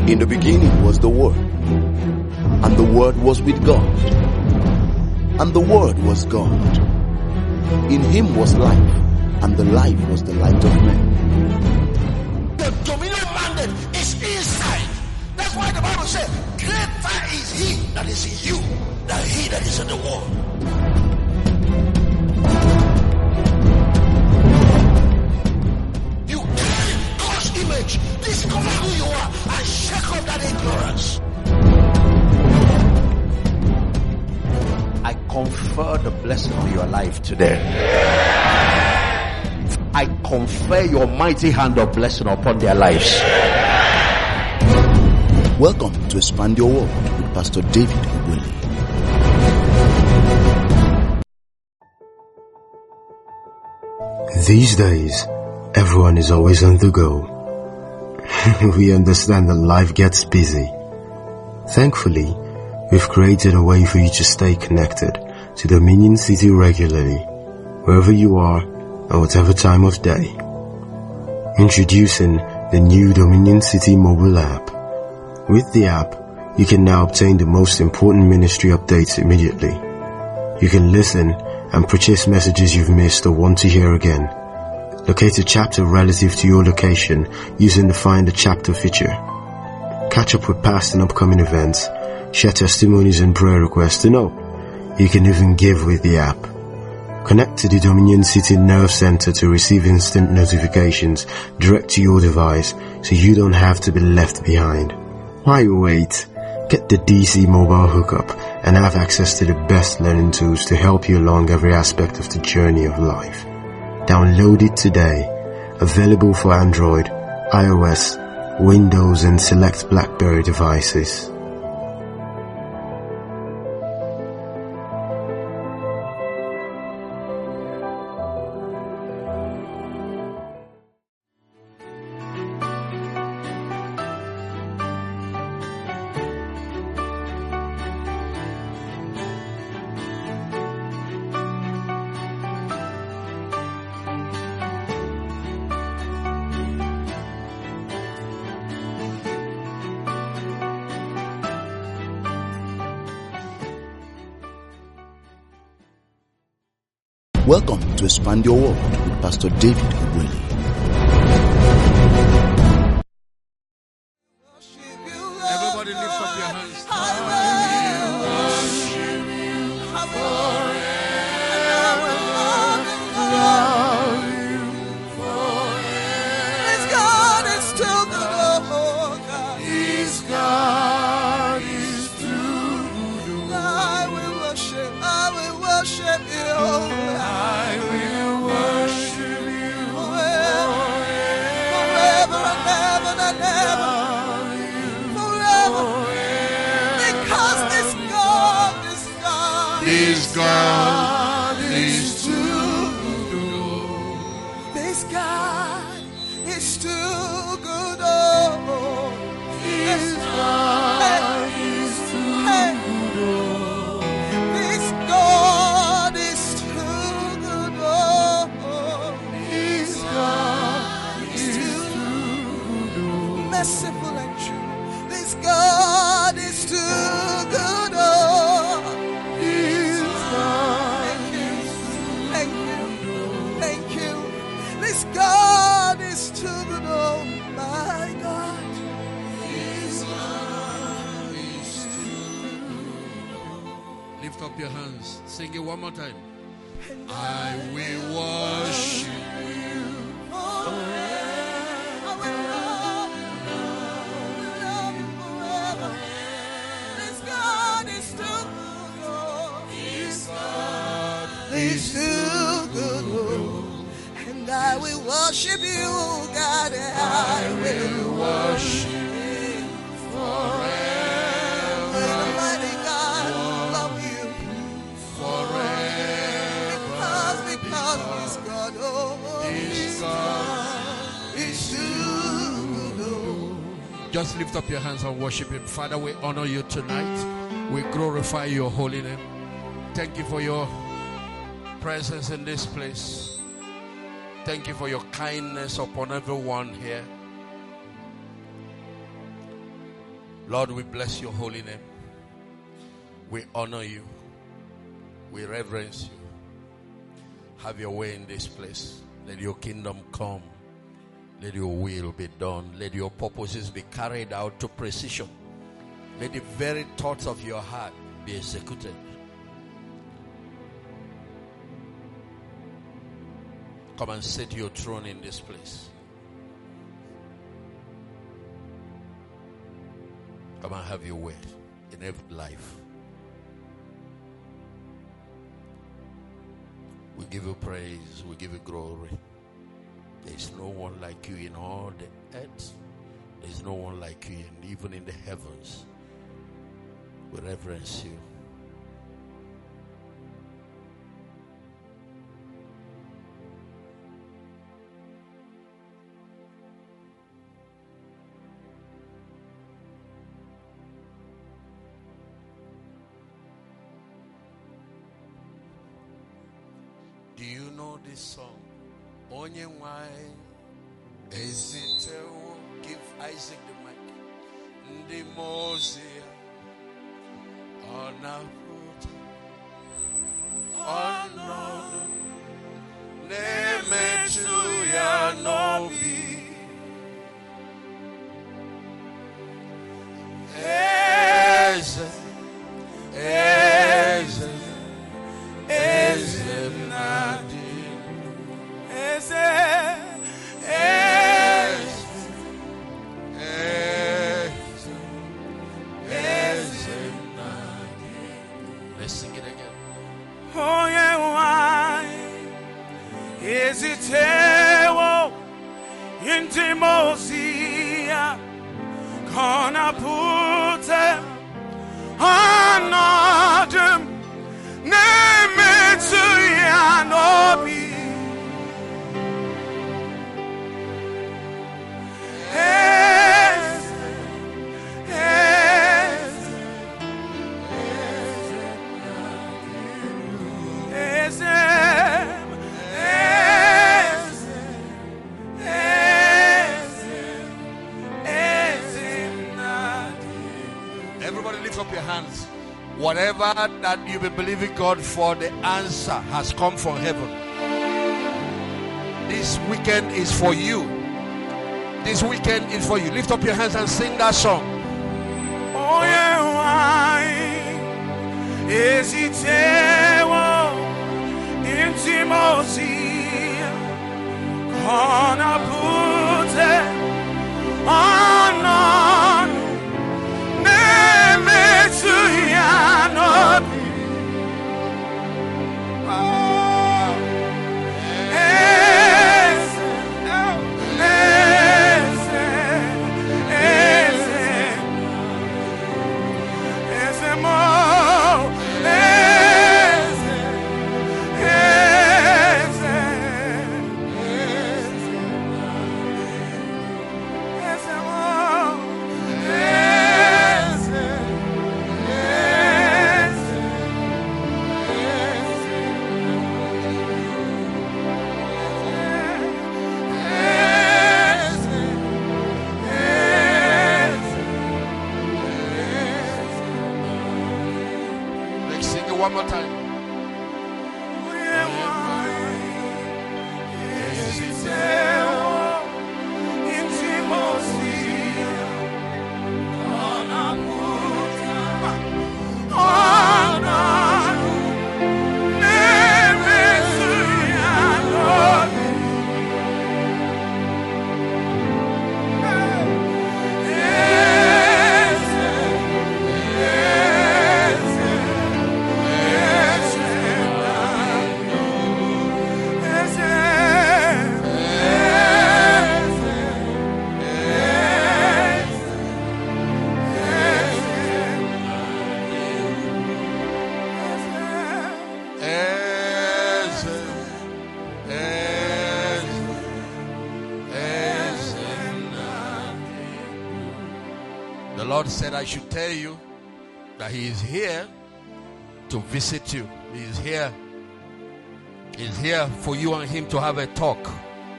In the beginning was the Word, and the Word was with God, and the Word was God. In him was life, and the life was the light of men. The dominion mandate is inside. That's why the Bible says, greater is he that is in you than he that is in the world. You carry God's image. Discover who you are and shake off that ignorance. I confer the blessing on your life today. I confer your mighty hand of blessing upon their lives. Welcome to Expand Your World with Pastor David Willie. These days, everyone is always on the go. We understand that life gets busy. Thankfully, we've created a way for you to stay connected to Dominion City regularly, wherever you are and whatever time of day. Introducing the new Dominion City mobile app. With the app, you can now obtain the most important ministry updates immediately. You can listen and purchase messages you've missed or want to hear again. Locate a chapter relative to your location using the Find a Chapter feature. Catch up with past and upcoming events, share testimonies and prayer requests, and you can even give with the app. Connect to the Dominion City Nerve Center to receive instant notifications direct to your device so you don't have to be left behind. Why wait? Get the DC mobile hookup and have access to the best learning tools to help you along every aspect of the journey of life. Download it today. Available for Android, iOS, Windows and select BlackBerry devices. Welcome to Expand Your World with Pastor David Willie. Everybody lift up your hands. God is too good. This God is too good. Oh, this God is too good. This God is too good. Oh, this God is too good. Merciful and true. This God is too good. Oh. God is too good, oh my God. His love is too good. Lift up your hands. Sing it one more time. I will worship you forever. I will love you forever. This God is too good, oh. This God is too good, oh. I will worship you, God, and I will worship you forever. Almighty God, love you forever. Because He's God, oh, He's God is too good, oh. Just lift up your hands and worship Him. Father, we honor you tonight. We glorify your holy name. Thank you for your presence in this place. Thank you for your kindness upon everyone here. Lord, we bless your holy name. We honor you. We reverence you. Have your way in this place. Let your kingdom come. Let your will be done. Let your purposes be carried out to precision. Let the very thoughts of your heart be executed. Come and set your throne in this place. Come and have your way in every life. We give you praise. We give you glory. There is no one like you in all the earth. There is no one like you even in the heavens. We reverence you. Do you know this song? Onye nwai ezitewo. Give Isaac the mic. Ndi Moses Onaputa Onodu Nemetu ya nobi Eze Nadi Let's sing it again. Oh yeah, why is it tewo intimosia kona pute anadum nemetu ya nobi Everybody lift up your hands. Whatever that you've been believing God for, the answer has come from heaven. This weekend is for you. This weekend is for you. Lift up your hands and sing that song. Oh yeah, why is it tewo intimosia kona pute anon nemetu ya nobi one more time. The Lord said I should tell you that He is here to visit you. He is here. He is here for you and Him to have a talk.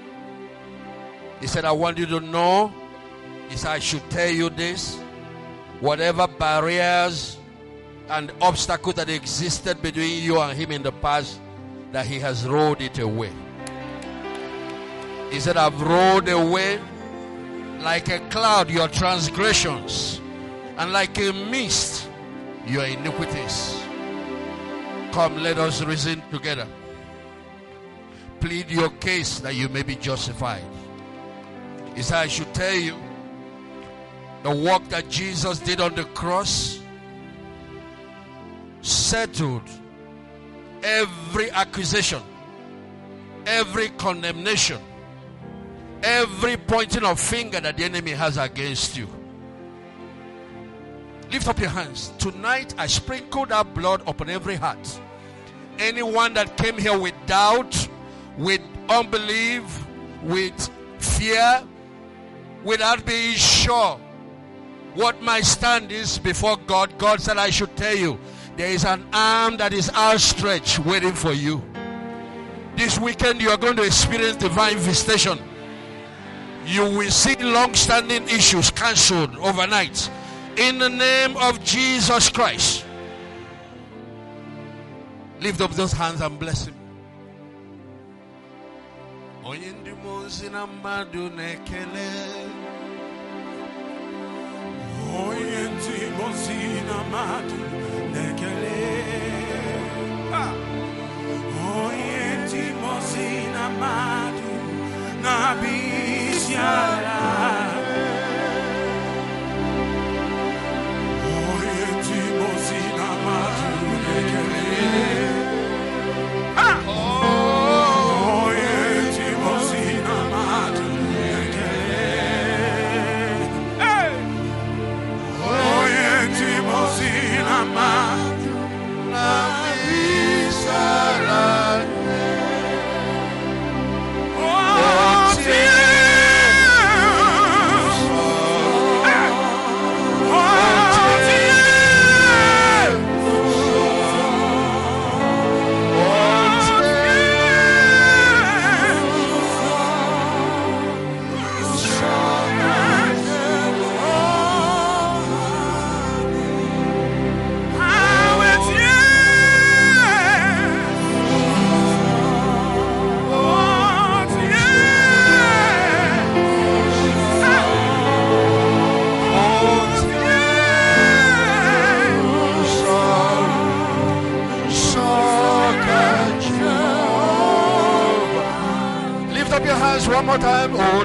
He said, I want you to know. He said, I should tell you this, Whatever barriers and obstacles that existed between you and him in the past, that he has rolled it away. He said, I've rolled away like a cloud your transgressions, and like a mist your iniquities. Come, let us reason together. Plead your case that you may be justified. He said, I should tell you, the work that Jesus did on the cross settled every accusation, every condemnation, every pointing of finger that the enemy has against you. Lift up your hands. Tonight I sprinkle that blood upon every heart. Anyone that came here with doubt, with unbelief, with fear, without being sure what my stand is before God, God said I should tell you, there is an arm that is outstretched waiting for you. This weekend you are going to experience divine visitation. You will see long-standing issues cancelled overnight. In the name of Jesus Christ. Lift up those hands and bless him. One more time. Oh,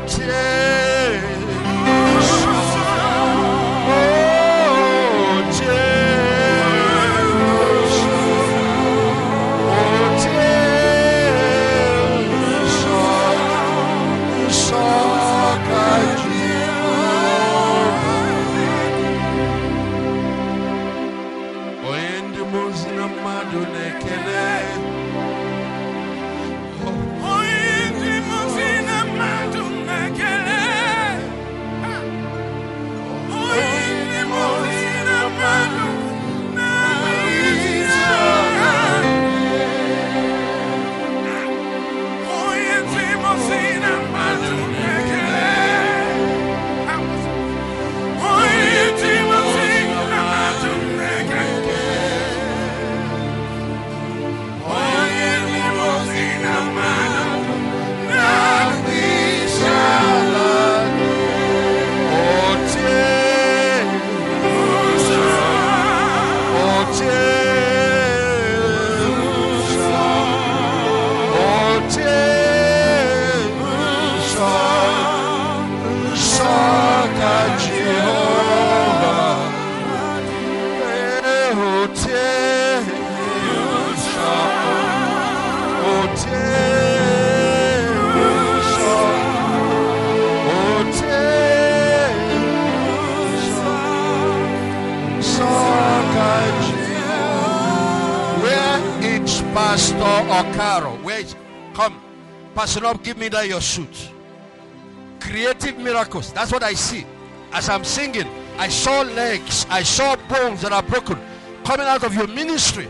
Pastor Okaro, wait, come, Pastor Up, give me that your suit. Creative miracles, that's what I see. As I'm singing, I saw legs, I saw bones that are broken coming out of your ministry.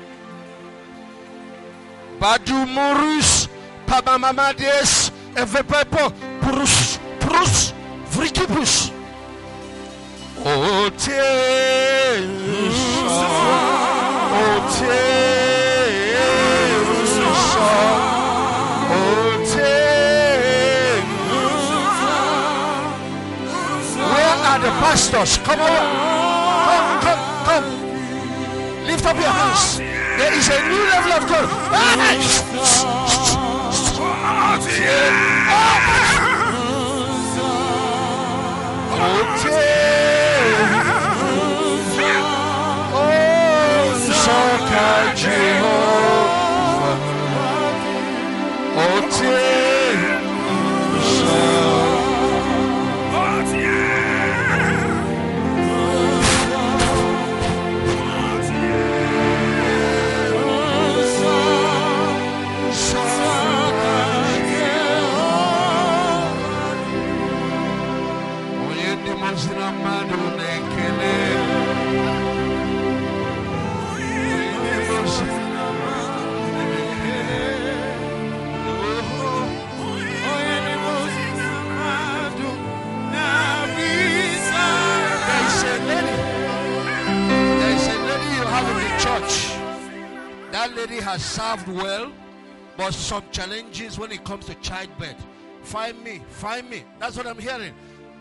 Badu Morus, Pabamamades, Evepepo, Prus, Vrikipus. Oh. The pastors, come over. Come. Lift up your hands. There is a new level of God. That lady has served well, but some challenges when it comes to childbirth. Find me. That's what I'm hearing.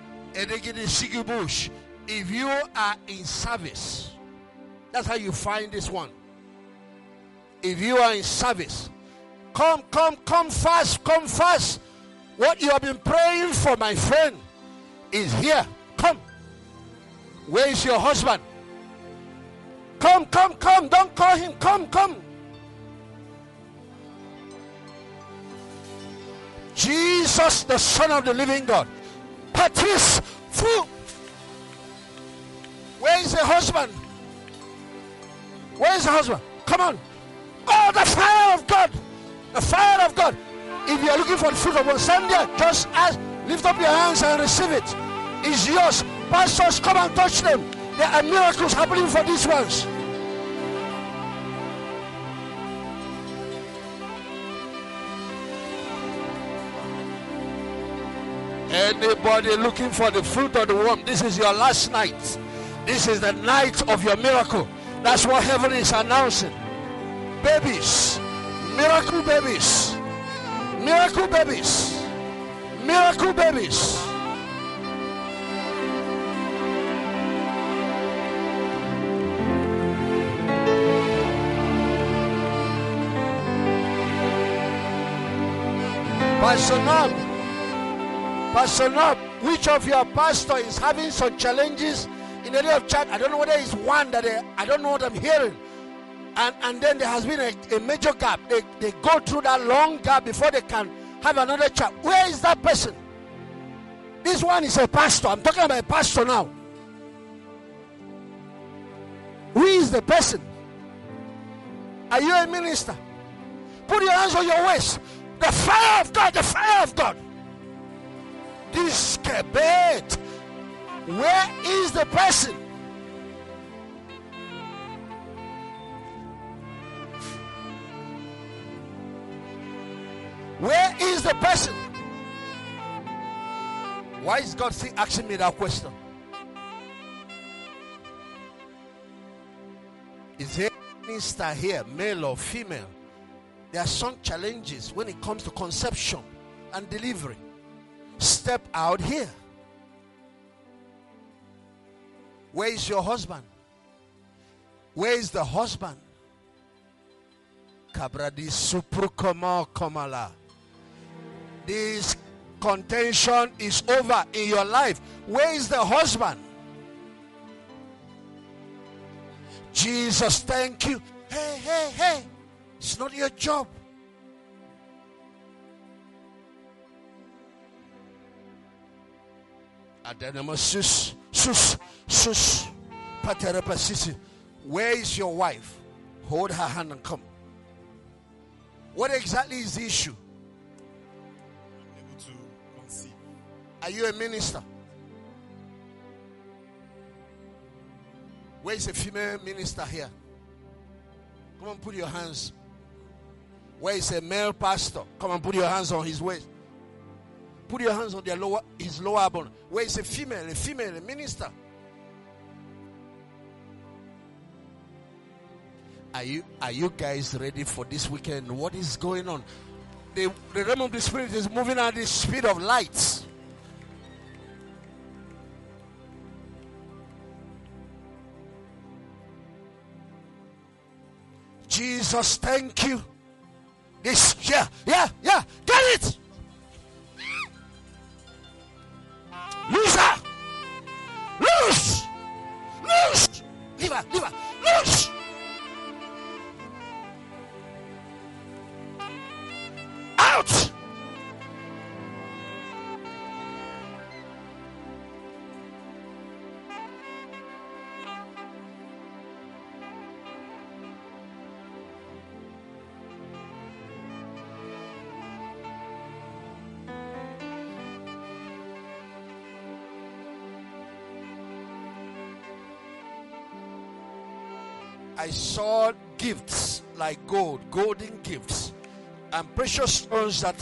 If you are in service, that's how you find this one. If you are in service, come fast. What you have been praying for, my friend, is here. Come. Where is your husband? Come. Don't call him. Come. Jesus, the Son of the living God. Patrice, where is the husband? Come on. Oh, the fire of God. The fire of God. If you are looking for the fruit of one Sunday, just ask, lift up your hands and receive it. It's yours. Pastors, come and touch them. There are miracles happening for these ones. Anybody looking for the fruit of the womb, this is your last night. This is the night of your miracle. That's what heaven is announcing. Babies, miracle babies, miracle babies, miracle babies. Pastor Nob, which of your pastor is having some challenges in the area of chat? I don't know whether it's one that I don't know what I'm hearing. And then there has been a major gap. They go through that long gap before they can have another chat. Where is that person? This one is a pastor. I'm talking about a pastor now. Who is the person? Are you a minister? Put your hands on your waist. The fire of God, the fire of God. This kebet. Where is the person? Where is the person? Why is God still asking me that question? Is there a minister here, male or female? There are some challenges when it comes to conception and delivery. Step out here. Where is your husband? Where is the husband? Kabradi suprukoma komala. This contention is over in your life. Where is the husband? Jesus, thank you. Hey. It's not your job. Where is your wife? Hold her hand and come. What exactly is the issue? I'm able to conceive. Are you a minister? Where is a female minister here? Come on, put your hands. Where is a male pastor? Come on, put your hands on his waist. Put your hands on his lower bone. Where is a female minister? Are you guys ready for this weekend? What is going on? The realm of the spirit is moving at the speed of light. Jesus, thank you. This, yeah, get it. Loose her. Loose. Leave her. Loose. Out. I saw gifts like golden gifts, and precious stones that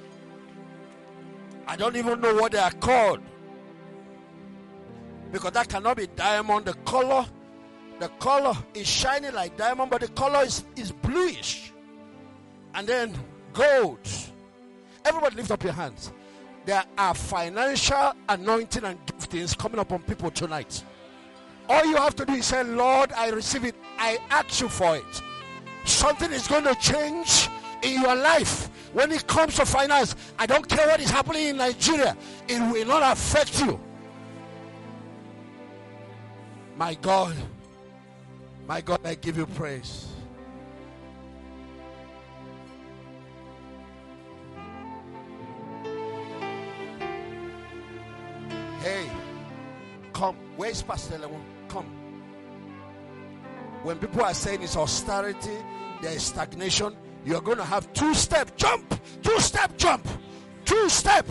I don't even know what they are called, because that cannot be diamond. The color is shining like diamond, but the color is bluish. And then gold. Everybody lift up your hands. There are financial anointing and giftings coming upon people tonight. All you have to do is say, Lord, I receive it. I ask you for it. Something is going to change in your life when it comes to finance. I don't care what is happening in Nigeria. It will not affect you. My God, I give you praise. Hey, come. Where's Pastor Lemon? Come. When people are saying it's austerity, there is stagnation, you're going to have two-step jump. Two-step jump. Two-step.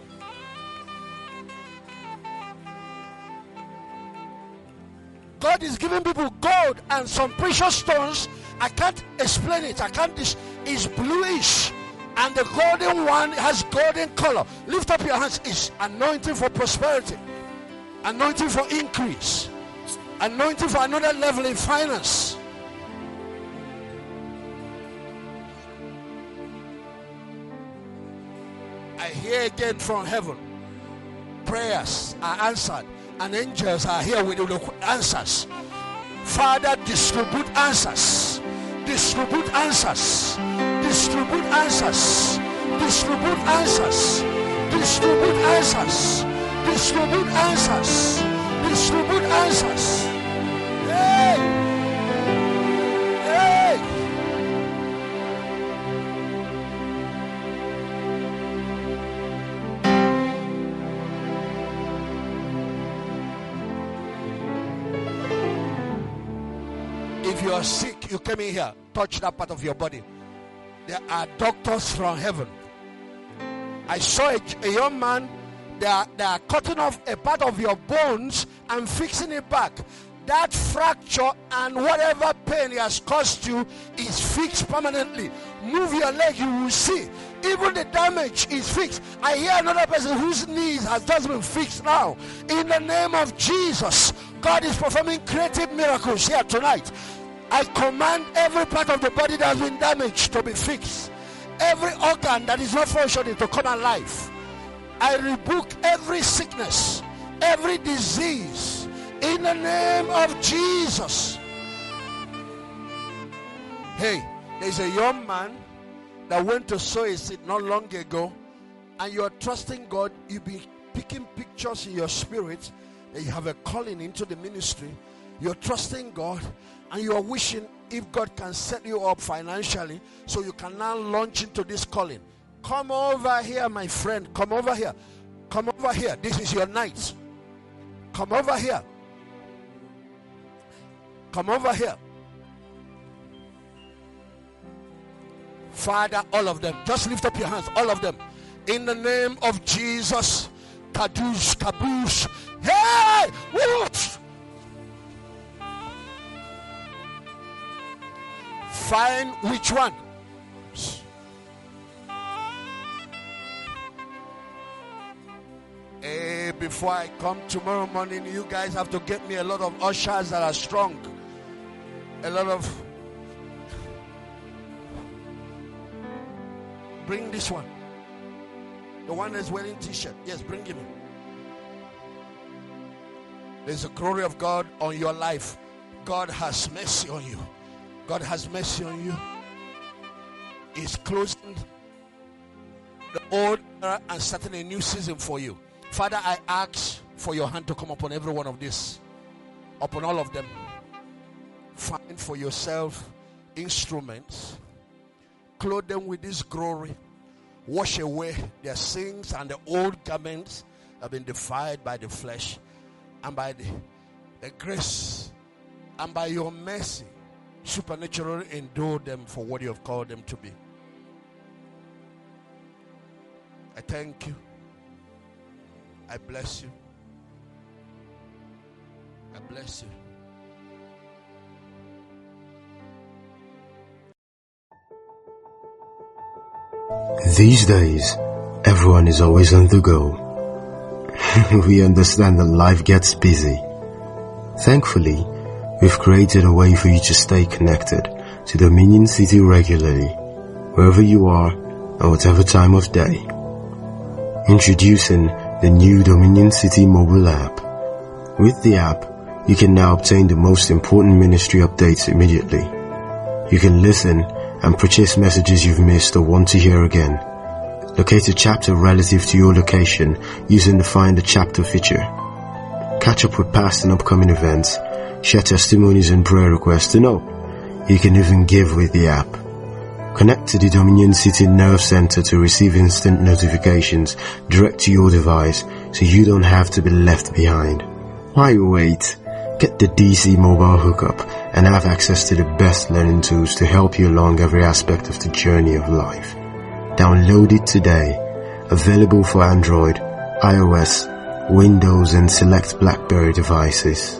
God is giving people gold and some precious stones. I can't explain it. It's bluish. And the golden one has golden color. Lift up your hands. It's anointing for prosperity. Anointing for increase. Anointing for another level in finance. I hear again from heaven. Prayers are answered. And angels are here with the answers. Father, distribute answers. Distribute answers. Distribute answers. Distribute answers. Distribute answers. Distribute answers. Distribute answers. Hey! Hey! If you are sick, you come in here, touch that part of your body. There are doctors from heaven. I saw a young man. They are cutting off a part of your bones and fixing it back. That fracture and whatever pain it has caused you is fixed permanently. Move your leg, you will see. Even the damage is fixed. I hear another person whose knees has just been fixed now. In the name of Jesus, God is performing creative miracles here tonight. I command every part of the body that has been damaged to be fixed. Every organ that is not functioning to come alive. I rebuke every sickness, every disease, in the name of Jesus. Hey, there's a young man that went to sow a seed not long ago, and you are trusting God. You've been picking pictures in your spirit that you have a calling into the ministry. You're trusting God, and you are wishing if God can set you up financially so you can now launch into this calling. Come over here, my friend. Come over here. Come over here. This is your night. Come over here. Come over here. Father, all of them. Just lift up your hands. All of them. In the name of Jesus. Kadush, kaboosh. Hey! Whoosh! Find which one. Hey, before I come tomorrow morning, you guys have to get me a lot of ushers that are strong. A lot of Bring this one. The one that's wearing t-shirt. Yes, bring him in. There's the glory of God on your life. God has mercy on you. God has mercy on you. He's closing the old era and starting a new season for you. Father, I ask for your hand to come upon every one of these, upon all of them. Find for yourself instruments, clothe them with this glory, wash away their sins and the old garments have been defiled by the flesh, and by the grace and by your mercy, supernaturally endure them for what you have called them to be. I thank you. I bless you. I bless you. These days, everyone is always on the go. We understand that life gets busy. Thankfully, we've created a way for you to stay connected to Dominion City regularly, wherever you are and whatever time of day. Introducing the new Dominion City mobile app. With the app, you can now obtain the most important ministry updates immediately. You can listen and purchase messages you've missed or want to hear again. Locate a chapter relative to your location using the Find a Chapter feature. Catch up with past and upcoming events, share testimonies and prayer requests, and you can even give with the app. Connect to the Dominion City Nerve Center to receive instant notifications direct to your device so you don't have to be left behind. Why wait? Get the DC mobile hookup and have access to the best learning tools to help you along every aspect of the journey of life. Download it today. Available for Android, iOS, Windows and select BlackBerry devices.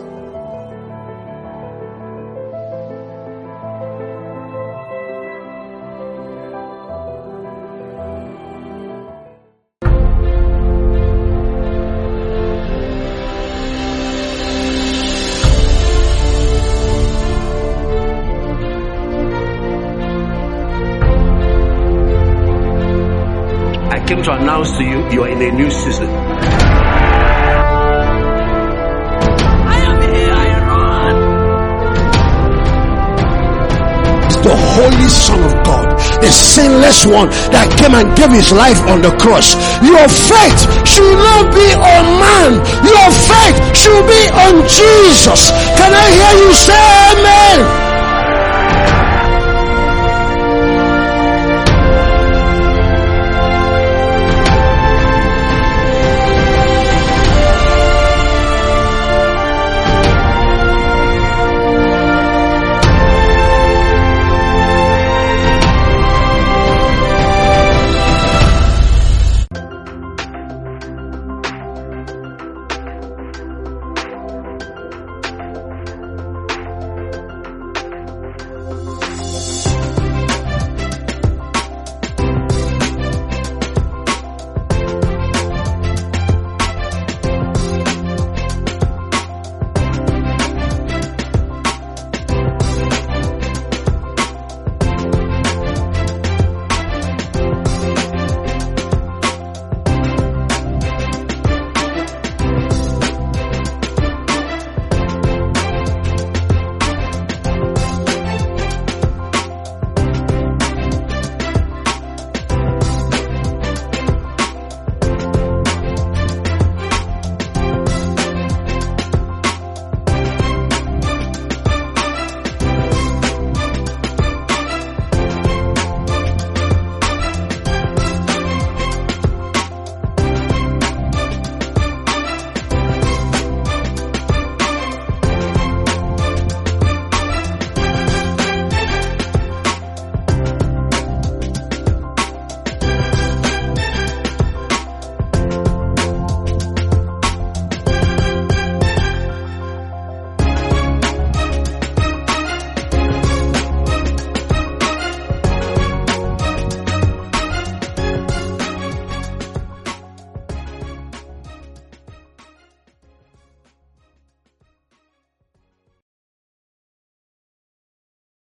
I came to announce to you, you are in a new season. The Holy Son of God, the sinless one that came and gave his life on the cross. Your faith should not be on man. Your faith should be on Jesus. Can I hear you say